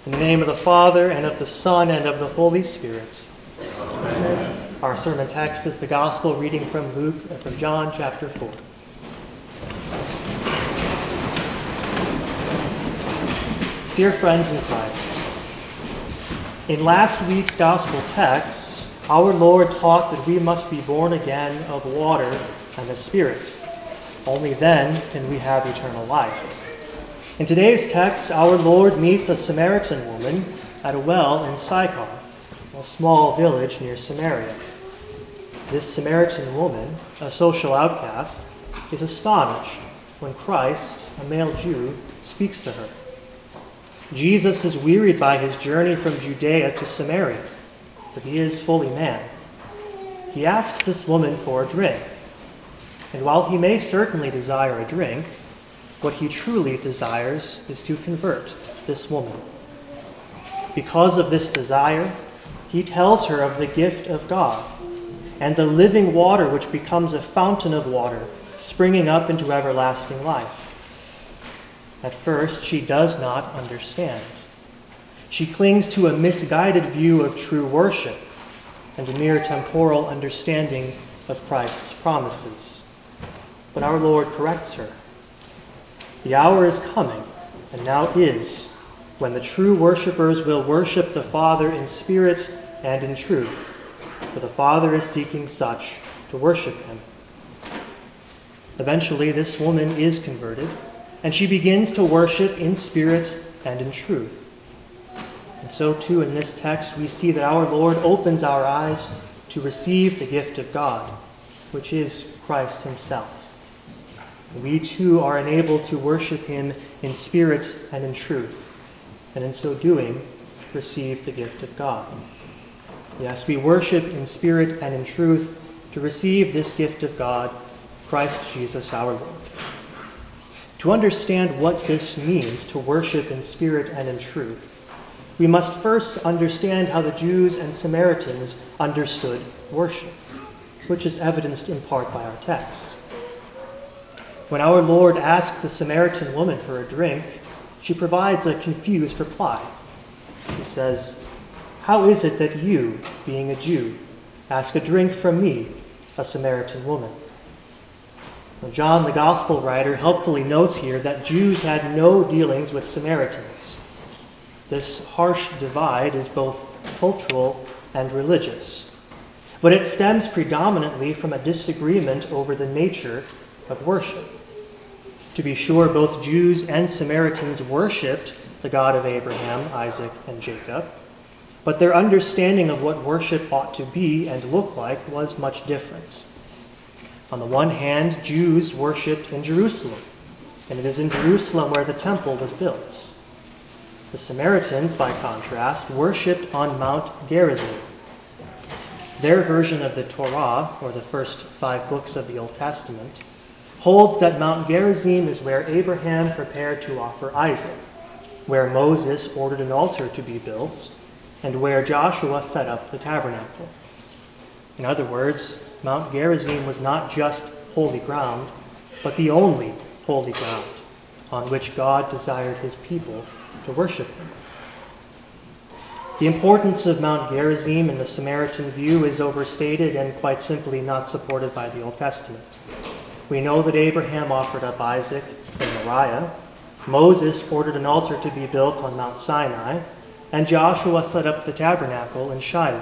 In the name of the Father, and of the Son, and of the Holy Spirit. Amen. Our sermon text is the Gospel reading from John chapter 4. Dear friends in Christ, in last week's Gospel text, our Lord taught that we must be born again of water and the Spirit. Only then can we have eternal life. In today's text, our Lord meets a Samaritan woman at a well in Sychar, a small village near Samaria. This Samaritan woman, a social outcast, is astonished when Christ, a male Jew, speaks to her. Jesus is wearied by his journey from Judea to Samaria, but he is fully man. He asks this woman for a drink, and while he may certainly desire a drink, what he truly desires is to convert this woman. Because of this desire, he tells her of the gift of God and the living water which becomes a fountain of water springing up into everlasting life. At first, she does not understand. She clings to a misguided view of true worship and a mere temporal understanding of Christ's promises. But our Lord corrects her. The hour is coming, and now is, when the true worshippers will worship the Father in spirit and in truth, for the Father is seeking such to worship him. Eventually, this woman is converted, and she begins to worship in spirit and in truth. And so, too, in this text, we see that our Lord opens our eyes to receive the gift of God, which is Christ himself. We too are enabled to worship him in spirit and in truth, and in so doing, receive the gift of God. Yes, we worship in spirit and in truth to receive this gift of God, Christ Jesus our Lord. To understand what this means to worship in spirit and in truth, we must first understand how the Jews and Samaritans understood worship, which is evidenced in part by our text. When our Lord asks the Samaritan woman for a drink, she provides a confused reply. She says, "How is it that you, being a Jew, ask a drink from me, a Samaritan woman?" Now, John, the Gospel writer, helpfully notes here that Jews had no dealings with Samaritans. This harsh divide is both cultural and religious, but it stems predominantly from a disagreement over the nature of worship. To be sure, both Jews and Samaritans worshipped the God of Abraham, Isaac, and Jacob, but their understanding of what worship ought to be and look like was much different. On the one hand, Jews worshipped in Jerusalem, and it is in Jerusalem where the temple was built. The Samaritans, by contrast, worshipped on Mount Gerizim. Their version of the Torah, or the first 5 books of the Old Testament, holds that Mount Gerizim is where Abraham prepared to offer Isaac, where Moses ordered an altar to be built, and where Joshua set up the tabernacle. In other words, Mount Gerizim was not just holy ground, but the only holy ground on which God desired his people to worship him. The importance of Mount Gerizim in the Samaritan view is overstated and quite simply not supported by the Old Testament. We know that Abraham offered up Isaac in Moriah, Moses ordered an altar to be built on Mount Sinai, and Joshua set up the tabernacle in Shiloh.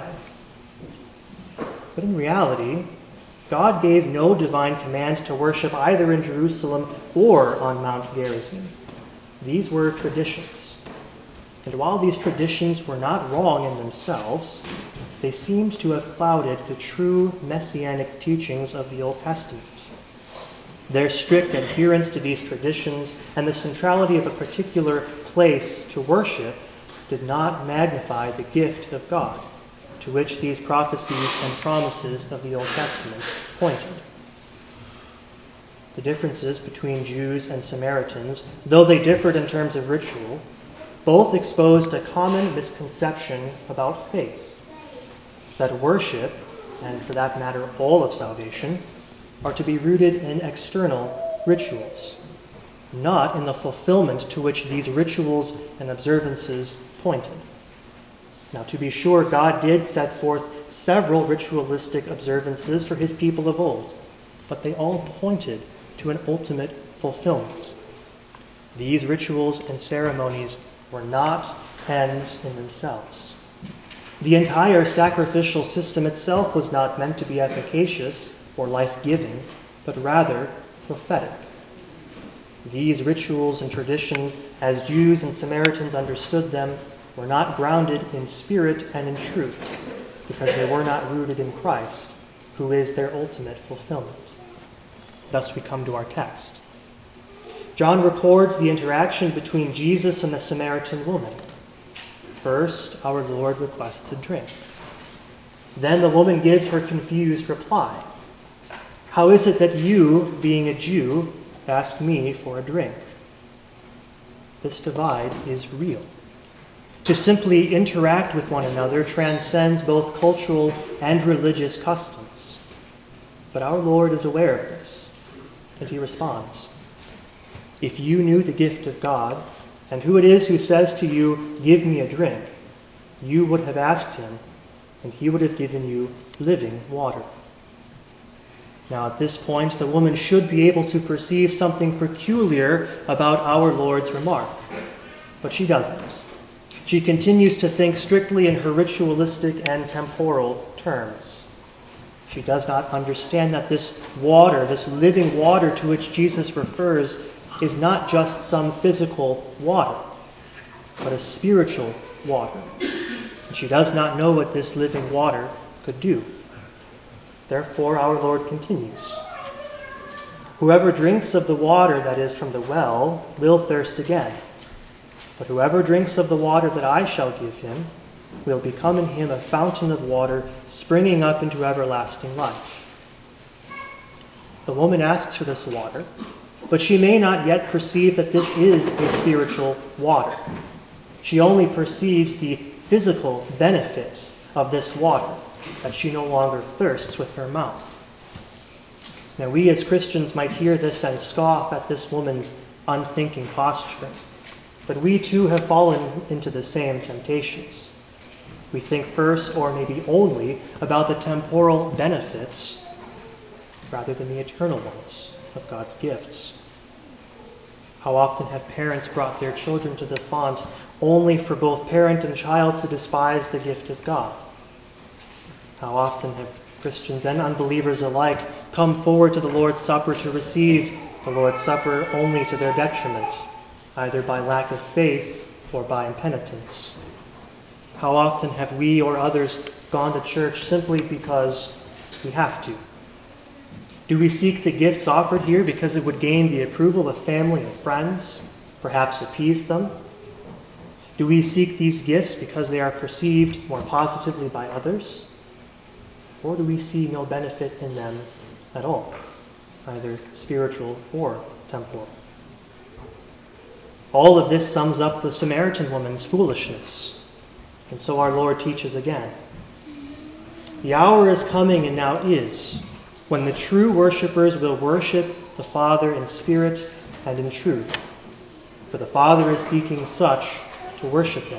But in reality, God gave no divine command to worship either in Jerusalem or on Mount Gerizim. These were traditions. And while these traditions were not wrong in themselves, they seemed to have clouded the true messianic teachings of the Old Testament. Their strict adherence to these traditions and the centrality of a particular place to worship did not magnify the gift of God, to which these prophecies and promises of the Old Testament pointed. The differences between Jews and Samaritans, though they differed in terms of ritual, both exposed a common misconception about faith, that worship, and for that matter all of salvation, are to be rooted in external rituals, not in the fulfillment to which these rituals and observances appointed. Now, to be sure, God did set forth several ritualistic observances for his people of old, but they all pointed to an ultimate fulfillment. These rituals and ceremonies were not ends in themselves. The entire sacrificial system itself was not meant to be efficacious or life-giving, but rather prophetic. These rituals and traditions, as Jews and Samaritans understood them, were not grounded in spirit and in truth, because they were not rooted in Christ, who is their ultimate fulfillment. Thus we come to our text. John records the interaction between Jesus and the Samaritan woman. First, our Lord requests a drink. Then the woman gives her confused reply. How is it that you, being a Jew, ask me for a drink? This divide is real. To simply interact with one another transcends both cultural and religious customs. But our Lord is aware of this, and he responds, if you knew the gift of God, and who it is who says to you, give me a drink, you would have asked him, and he would have given you living water. Now at this point, the woman should be able to perceive something peculiar about our Lord's remark, but she doesn't. She continues to think strictly in her ritualistic and temporal terms. She does not understand that this water, this living water to which Jesus refers, is not just some physical water, but a spiritual water. And she does not know what this living water could do. Therefore, our Lord continues, whoever drinks of the water that is from the well will thirst again. But whoever drinks of the water that I shall give him will become in him a fountain of water springing up into everlasting life. The woman asks for this water, but she may not yet perceive that this is a spiritual water. She only perceives the physical benefit of this water, that she no longer thirsts with her mouth. Now we as Christians might hear this and scoff at this woman's unthinking posture, but we too have fallen into the same temptations. We think first, or maybe only, about the temporal benefits rather than the eternal ones of God's gifts. How often have parents brought their children to the font only for both parent and child to despise the gift of God? How often have Christians and unbelievers alike come forward to the Lord's Supper to receive the Lord's Supper only to their detriment, either by lack of faith or by impenitence? How often have we or others gone to church simply because we have to? Do we seek the gifts offered here because it would gain the approval of family and friends, perhaps appease them? Do we seek these gifts because they are perceived more positively by others? Or do we see no benefit in them at all, either spiritual or temporal? All of this sums up the Samaritan woman's foolishness. And so our Lord teaches again. The hour is coming and now is, when the true worshippers will worship the Father in spirit and in truth. For the Father is seeking such to worship him.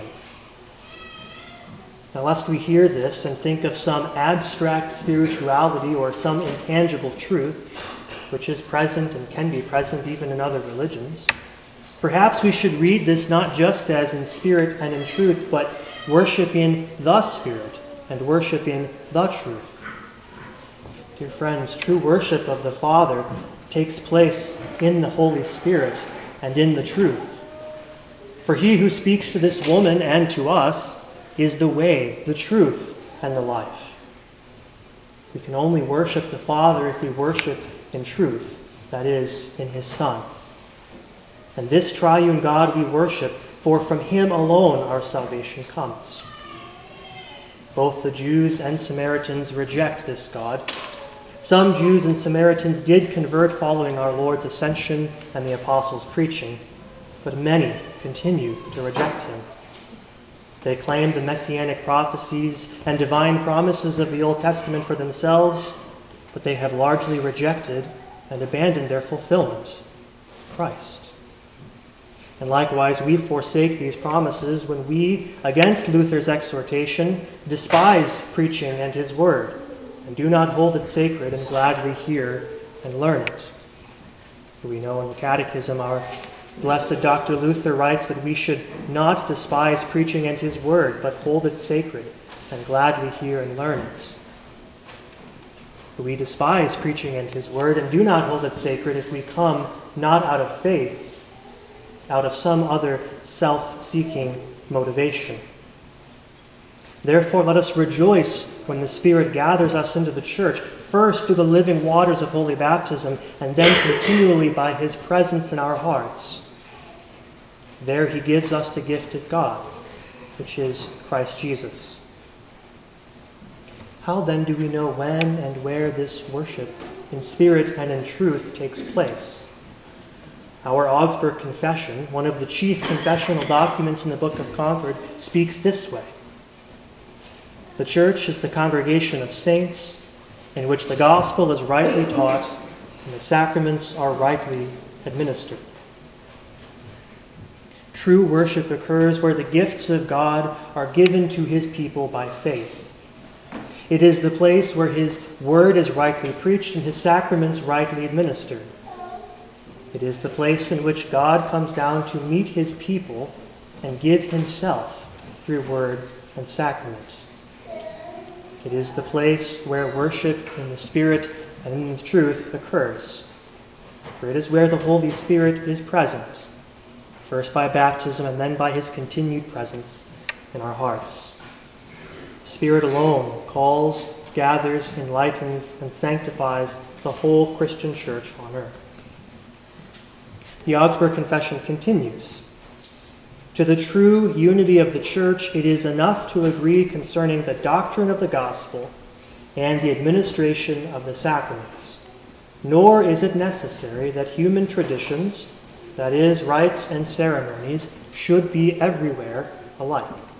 Now, lest we hear this and think of some abstract spirituality or some intangible truth, which is present and can be present even in other religions, perhaps we should read this not just as in spirit and in truth, but worship in the Spirit and worship in the truth. Dear friends, true worship of the Father takes place in the Holy Spirit and in the truth. For he who speaks to this woman and to us is the way, the truth, and the life. We can only worship the Father if we worship in truth, that is, in his Son. And this triune God we worship, for from him alone our salvation comes. Both the Jews and Samaritans reject this God. Some Jews and Samaritans did convert following our Lord's ascension and the apostles' preaching, but many continue to reject him. They claim the messianic prophecies and divine promises of the Old Testament for themselves, but they have largely rejected and abandoned their fulfillment, Christ. And likewise, we forsake these promises when we, against Luther's exhortation, despise preaching and his word, and do not hold it sacred and gladly hear and learn it. For we know in the Catechism our blessed Dr. Luther writes that we should not despise preaching and his word, but hold it sacred and gladly hear and learn it. For we despise preaching and his word and do not hold it sacred if we come not out of faith, out of some other self-seeking motivation. Therefore, let us rejoice when the Spirit gathers us into the church, first through the living waters of holy baptism, and then continually by his presence in our hearts. There he gives us the gift of God, which is Christ Jesus. How then do we know when and where this worship in spirit and in truth takes place? Our Augsburg Confession, one of the chief confessional documents in the Book of Concord, speaks this way. The church is the congregation of saints in which the gospel is rightly taught and the sacraments are rightly administered. True worship occurs where the gifts of God are given to his people by faith. It is the place where his word is rightly preached and his sacraments rightly administered. It is the place in which God comes down to meet his people and give himself through word and sacrament. It is the place where worship in the Spirit and in the truth occurs. For it is where the Holy Spirit is present, first by baptism and then by his continued presence in our hearts. The Spirit alone calls, gathers, enlightens, and sanctifies the whole Christian church on earth. The Augsburg Confession continues. To the true unity of the church, it is enough to agree concerning the doctrine of the gospel and the administration of the sacraments. Nor is it necessary that human traditions, that is, rites and ceremonies, should be everywhere alike.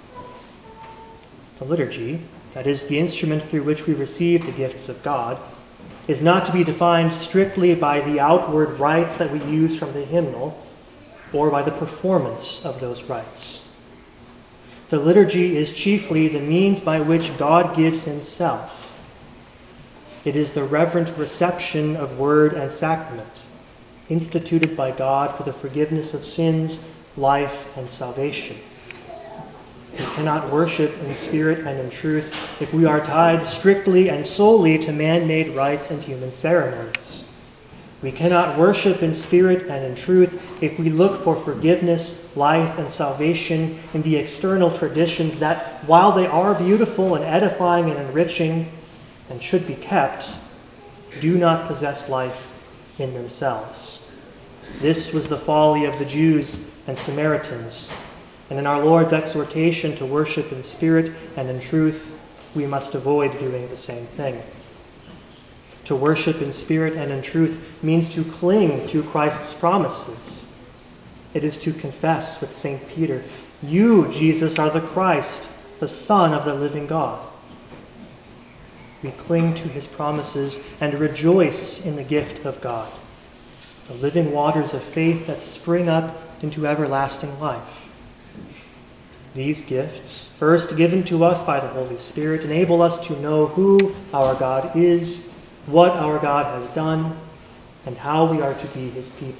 The liturgy, that is, the instrument through which we receive the gifts of God, is not to be defined strictly by the outward rites that we use from the hymnal or by the performance of those rites. The liturgy is chiefly the means by which God gives himself. It is the reverent reception of word and sacrament, instituted by God for the forgiveness of sins, life, and salvation. We cannot worship in spirit and in truth if we are tied strictly and solely to man-made rites and human ceremonies. We cannot worship in spirit and in truth if we look for forgiveness, life, and salvation in the external traditions that, while they are beautiful and edifying and enriching and should be kept, do not possess life in themselves. This was the folly of the Jews and Samaritans. And in our Lord's exhortation to worship in spirit and in truth, we must avoid doing the same thing. To worship in spirit and in truth means to cling to Christ's promises. It is to confess with St. Peter, "You, Jesus, are the Christ, the Son of the living God." We cling to his promises and rejoice in the gift of God, the living waters of faith that spring up into everlasting life. These gifts, first given to us by the Holy Spirit, enable us to know who our God is, what our God has done, and how we are to be his people.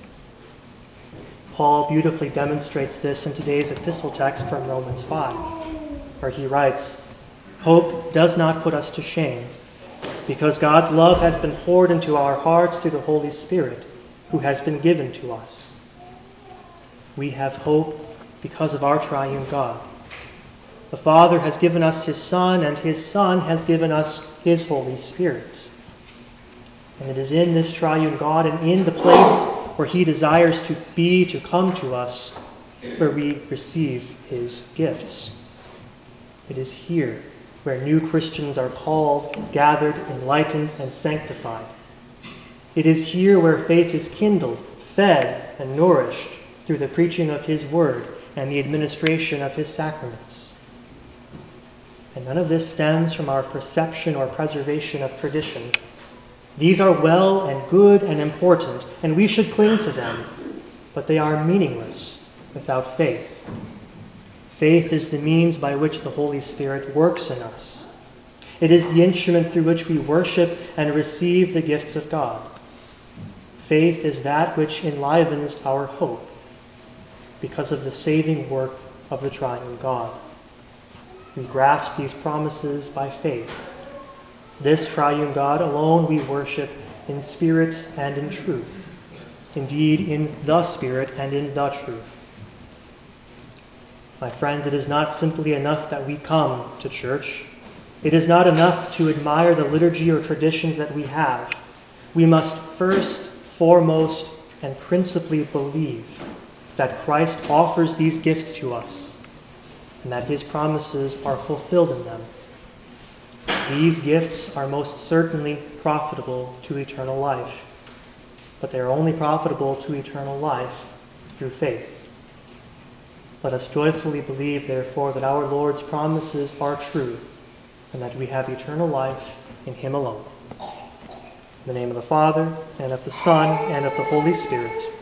Paul beautifully demonstrates this in today's epistle text from Romans 5, where he writes, "Hope does not put us to shame, because God's love has been poured into our hearts through the Holy Spirit, who has been given to us. We have hope because of our triune God. The Father has given us his Son, and his Son has given us his Holy Spirit. And it is in this triune God and in the place where he desires to be, to come to us, where we receive his gifts. It is here where new Christians are called, gathered, enlightened, and sanctified. It is here where faith is kindled, fed, and nourished through the preaching of his word and the administration of his sacraments. And none of this stems from our perception or preservation of tradition. These are well and good and important, and we should cling to them. but they are meaningless without faith. Faith is the means by which the Holy Spirit works in us. It is the instrument through which we worship and receive the gifts of God. Faith is that which enlivens our hope because of the saving work of the triune God. We grasp these promises by faith. This triune God alone we worship in spirit and in truth. Indeed, in the Spirit and in the truth. My friends, it is not simply enough that we come to church. It is not enough to admire the liturgy or traditions that we have. We must first, foremost, and principally believe that Christ offers these gifts to us and that his promises are fulfilled in them. These gifts are most certainly profitable to eternal life, but they are only profitable to eternal life through faith. Let us joyfully believe, therefore, that our Lord's promises are true and that we have eternal life in him alone. In the name of the Father, and of the Son, and of the Holy Spirit.